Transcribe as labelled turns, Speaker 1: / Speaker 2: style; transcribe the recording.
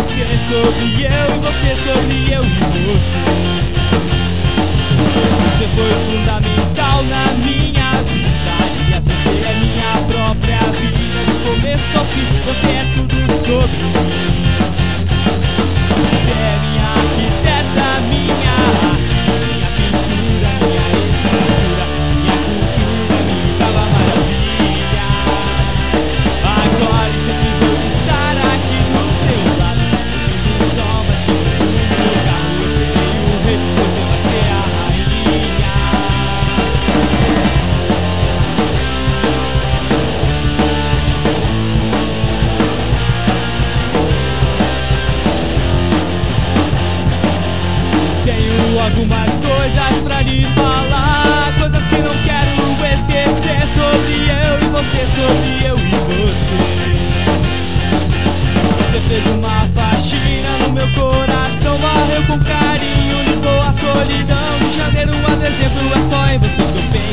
Speaker 1: esquecer sobre eu e você, sobre eu e você. Você foi fundamental na minha vida. Aliás, você é minha própria vida. Do começo ao fim, você é tudo sobre mim. Você é minha arquiteta, minha arte, minha pintura, minha escultura, minha cultura, me dava maravilha. Agora e sempre vou estar aqui do seu lado, ouvindo o som baixinho do meu carro. Eu serei o rei, você vai ser a rainha. Tenho algumas coisas pra lhe falar, coisas que não quero esquecer, sobre eu e você, sobre eu e você. Você fez uma faxina no meu coração, varreu com carinho, limpou a solidão. De janeiro a dezembro é só em você que eu penso.